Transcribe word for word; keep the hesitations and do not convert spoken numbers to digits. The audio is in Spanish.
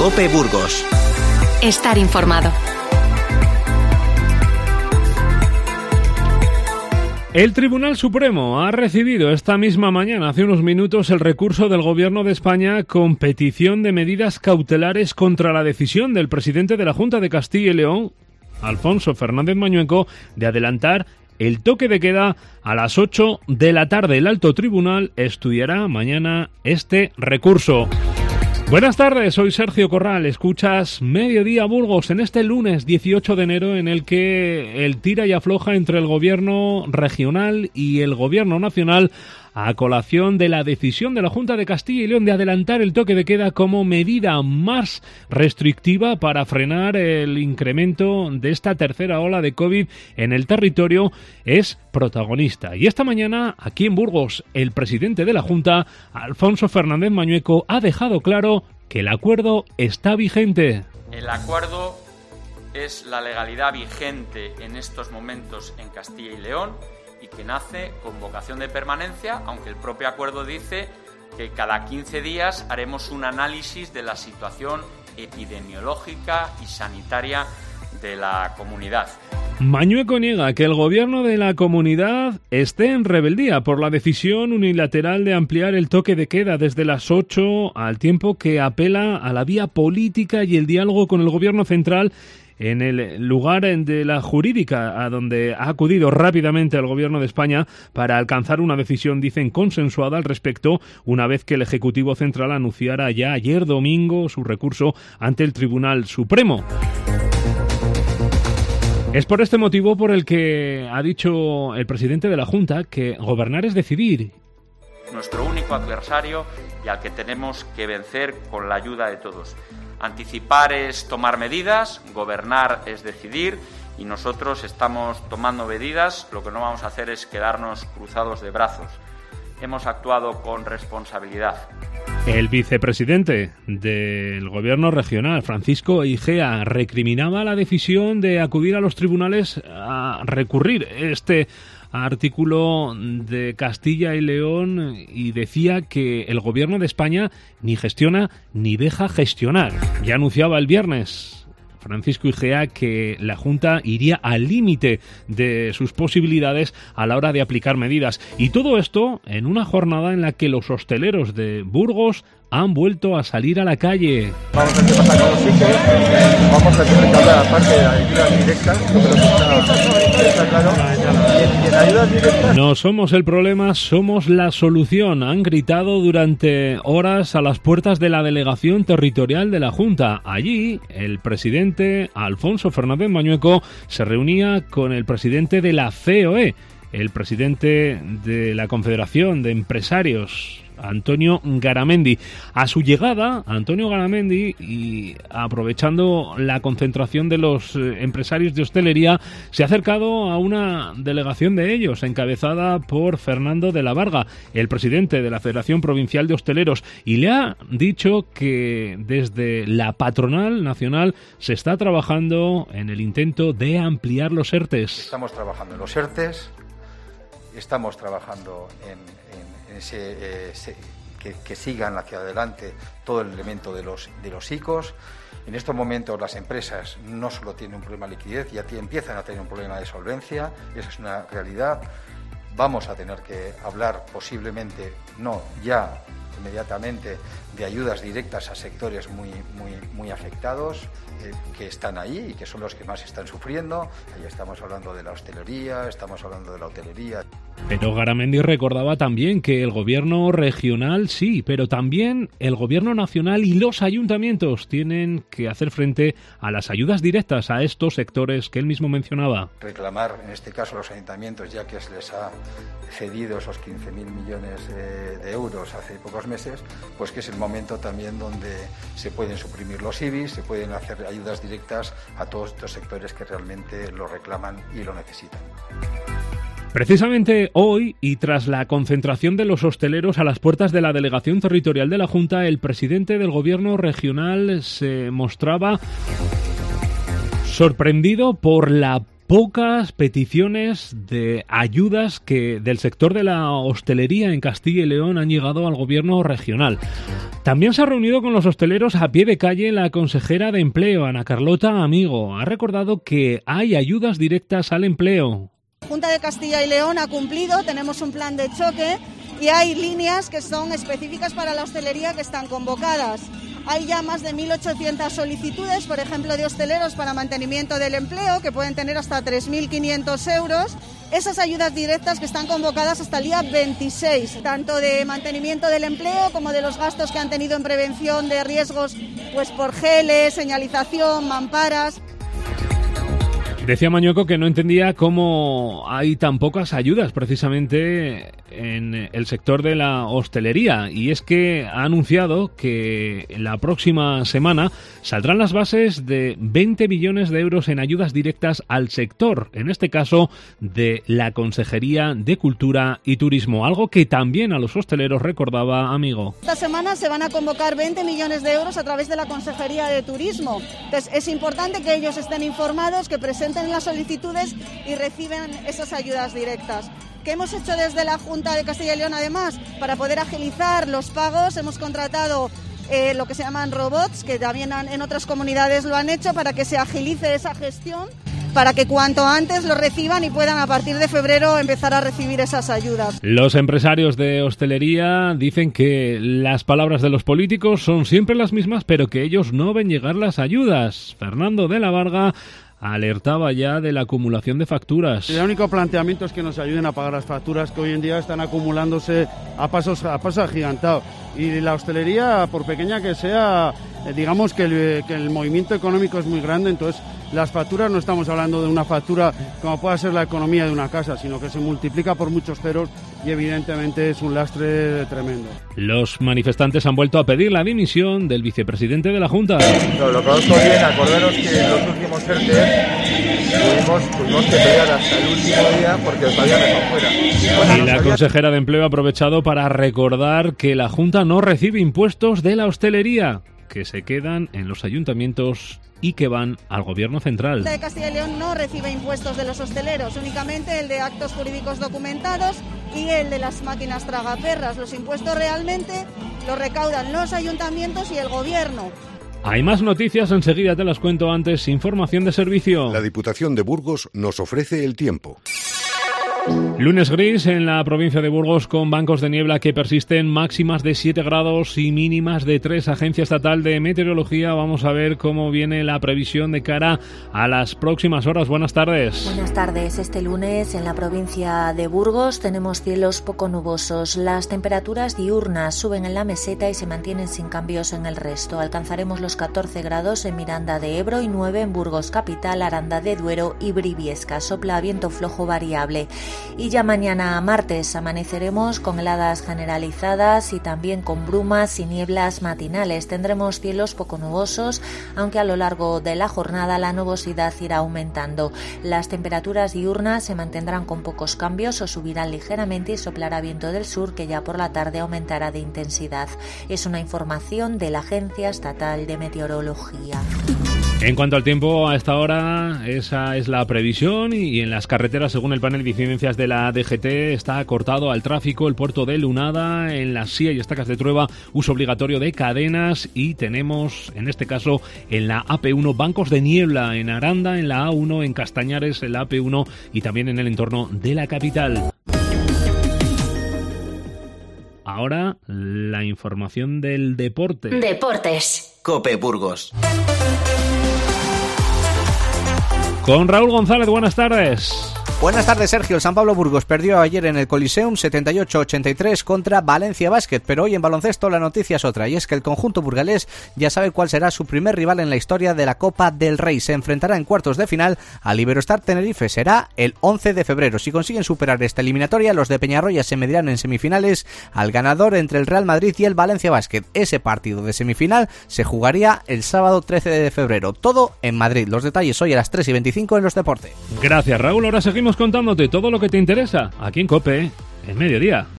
COPE Burgos. Estar informado. El Tribunal Supremo ha recibido esta misma mañana, hace unos minutos, el recurso del Gobierno de España con petición de medidas cautelares contra la decisión del presidente de la Junta de Castilla y León, Alfonso Fernández Mañueco, de adelantar el toque de queda a las ocho de la tarde. El alto tribunal estudiará mañana este recurso. Buenas tardes, soy Sergio Corral, escuchas Mediodía Burgos en este lunes dieciocho de enero en el que el tira y afloja entre el gobierno regional y el gobierno nacional a colación de la decisión de la Junta de Castilla y León de adelantar el toque de queda como medida más restrictiva para frenar el incremento de esta tercera ola de COVID en el territorio es protagonista. Y esta mañana, aquí en Burgos, el presidente de la Junta, Alfonso Fernández Mañueco, ha dejado claro que el acuerdo está vigente. El acuerdo es la legalidad vigente en estos momentos en Castilla y León y que nace con vocación de permanencia, aunque el propio acuerdo dice que cada quince días haremos un análisis de la situación epidemiológica y sanitaria de la comunidad. Mañueco niega que el gobierno de la comunidad esté en rebeldía por la decisión unilateral de ampliar el toque de queda desde las ocho, al tiempo que apela a la vía política y el diálogo con el gobierno central en el lugar de la jurídica, a donde ha acudido rápidamente el Gobierno de España para alcanzar una decisión, dicen, consensuada al respecto, una vez que el Ejecutivo Central anunciara ya ayer domingo su recurso ante el Tribunal Supremo. Es por este motivo por el que ha dicho el presidente de la Junta que gobernar es decidir. Nuestro único adversario y al que tenemos que vencer con la ayuda de todos. Anticipar es tomar medidas, gobernar es decidir y nosotros estamos tomando medidas. Lo que no vamos a hacer es quedarnos cruzados de brazos. Hemos actuado con responsabilidad. El vicepresidente del gobierno regional, Francisco Igea, recriminaba la decisión de acudir a los tribunales a recurrir este artículo de Castilla y León y decía que el gobierno de España ni gestiona ni deja gestionar. Ya anunciaba el viernes Francisco Igea que la Junta iría al límite de sus posibilidades a la hora de aplicar medidas. Y todo esto en una jornada en la que los hosteleros de Burgos han vuelto a salir a la calle. Vamos a ver qué pasa con los chicos, vamos a tener que hablar aparte de ayudas directas, yo creo que está, está claro. Y en ayudas directas... No somos el problema, somos la solución, han gritado durante horas a las puertas de la delegación territorial de la Junta. Allí, el presidente Alfonso Fernández Mañueco se reunía con el presidente de la C O E, el presidente de la Confederación de Empresarios, Antonio Garamendi. A su llegada, Antonio Garamendi, y aprovechando la concentración de los empresarios de hostelería, se ha acercado a una delegación de ellos, encabezada por Fernando de la Varga, el presidente de la Federación Provincial de Hosteleros, y le ha dicho que desde la patronal nacional se está trabajando en el intento de ampliar los ERTES. Estamos trabajando en los ERTES, estamos trabajando en, en, en ese, eh, ese que, que sigan hacia adelante todo el elemento de los, de los I C Os. En estos momentos las empresas no solo tienen un problema de liquidez, ya empiezan a tener un problema de solvencia, esa es una realidad. Vamos a tener que hablar posiblemente, no ya inmediatamente, de ayudas directas a sectores muy, muy, muy afectados, eh, que están ahí y que son los que más están sufriendo. Ahí estamos hablando de la hostelería, estamos hablando de la hotelería. Pero Garamendi recordaba también que el gobierno regional sí, pero también el gobierno nacional y los ayuntamientos tienen que hacer frente a las ayudas directas a estos sectores que él mismo mencionaba. Reclamar, en este caso, a los ayuntamientos, ya que se les ha cedido esos quince mil millones eh, de euros hace pocos meses, pues que es el momento también donde se pueden suprimir los I B I, se pueden hacer ayudas directas a todos estos sectores que realmente lo reclaman y lo necesitan. Precisamente hoy, y tras la concentración de los hosteleros a las puertas de la delegación territorial de la Junta, el presidente del gobierno regional se mostraba sorprendido por la pocas peticiones de ayudas que del sector de la hostelería en Castilla y León han llegado al gobierno regional. También se ha reunido con los hosteleros a pie de calle la consejera de Empleo, Ana Carlota Amigo. Ha recordado que hay ayudas directas al empleo. La Junta de Castilla y León ha cumplido, tenemos un plan de choque y hay líneas que son específicas para la hostelería que están convocadas. Hay ya más de mil ochocientas solicitudes, por ejemplo, de hosteleros para mantenimiento del empleo, que pueden tener hasta tres mil quinientos euros. Esas ayudas directas que están convocadas hasta el día veintiséis, tanto de mantenimiento del empleo como de los gastos que han tenido en prevención de riesgos, pues por geles, señalización, mamparas. Decía Mañueco que no entendía cómo hay tan pocas ayudas precisamente en el sector de la hostelería, y es que ha anunciado que la próxima semana saldrán las bases de veinte millones de euros en ayudas directas al sector, en este caso de la Consejería de Cultura y Turismo, algo que también a los hosteleros recordaba Amigo. Esta semana se van a convocar veinte millones de euros a través de la Consejería de Turismo. Entonces es importante que ellos estén informados, que presenten las solicitudes y reciban esas ayudas directas. ¿Qué hemos hecho desde la Junta de Castilla y León? Además, para poder agilizar los pagos, hemos contratado eh, lo que se llaman robots, que también han, en otras comunidades lo han hecho, para que se agilice esa gestión, para que cuanto antes lo reciban y puedan a partir de febrero empezar a recibir esas ayudas. Los empresarios de hostelería dicen que las palabras de los políticos son siempre las mismas, pero que ellos no ven llegar las ayudas. Fernando de la Varga alertaba ya de la acumulación de facturas. El único planteamiento es que nos ayuden a pagar las facturas que hoy en día están acumulándose a pasos a pasos agigantados. Y la hostelería, por pequeña que sea, digamos que el, que el movimiento económico es muy grande, entonces las facturas no estamos hablando de una factura como pueda ser la economía de una casa, sino que se multiplica por muchos ceros y evidentemente es un lastre tremendo. Los manifestantes han vuelto a pedir la dimisión del vicepresidente de la Junta. No, lo conozco bien, acordaros que en los últimos E R T E tuvimos, tuvimos que pelear hasta el último día porque todavía me dejó fuera. Bueno, y no la sabía... consejera de Empleo ha aprovechado para recordar que la Junta no recibe impuestos de la hostelería, que se quedan en los ayuntamientos y que van al gobierno central. La Junta de Castilla y León no recibe impuestos de los hosteleros, únicamente el de actos jurídicos documentados y el de las máquinas tragaperras. Los impuestos realmente los recaudan los ayuntamientos y el gobierno. Hay más noticias, enseguida te las cuento. Antes, información de servicio. La Diputación de Burgos nos ofrece el tiempo. Lunes gris en la provincia de Burgos, con bancos de niebla que persisten, máximas de siete grados y mínimas de tres. Agencia Estatal de Meteorología. Vamos a ver cómo viene la previsión de cara a las próximas horas. Buenas tardes. Buenas tardes. Este lunes en la provincia de Burgos tenemos cielos poco nubosos. Las temperaturas diurnas suben en la meseta y se mantienen sin cambios en el resto. Alcanzaremos los catorce grados en Miranda de Ebro y nueve en Burgos Capital, Aranda de Duero y Briviesca. Sopla viento flojo variable. Y ya mañana martes amaneceremos con heladas generalizadas y también con brumas y nieblas matinales. Tendremos cielos poco nubosos, aunque a lo largo de la jornada la nubosidad irá aumentando. Las temperaturas diurnas se mantendrán con pocos cambios o subirán ligeramente y soplará viento del sur, que ya por la tarde aumentará de intensidad. Es una información de la Agencia Estatal de Meteorología. En cuanto al tiempo, a esta hora, esa es la previsión, y en las carreteras, según el panel de incidencias de la D G T, está cortado al tráfico el puerto de Lunada, en la Sía y Estacas de Trueba, uso obligatorio de cadenas, y tenemos, en este caso, en la A P uno, bancos de niebla en Aranda, en la A uno, en Castañares, en la A P uno y también en el entorno de la capital. Ahora, la información del deporte. Deportes. COPE Burgos. Con Raúl González, buenas tardes. Buenas tardes, Sergio. El San Pablo Burgos perdió ayer en el Coliseum setenta y ocho a ochenta y tres contra Valencia Basket, pero hoy en baloncesto la noticia es otra, y es que el conjunto burgalés ya sabe cuál será su primer rival en la historia de la Copa del Rey. Se enfrentará en cuartos de final al Iberostar Tenerife. Será el once de febrero. Si consiguen superar esta eliminatoria, los de Peñarroya se medirán en semifinales al ganador entre el Real Madrid y el Valencia Basket. Ese partido de semifinal se jugaría el sábado trece de febrero. Todo en Madrid. Los detalles hoy a las tres y veinticinco en Los Deportes. Gracias, Raúl. Ahora seguimos contándote todo lo que te interesa aquí en COPE, en Mediodía.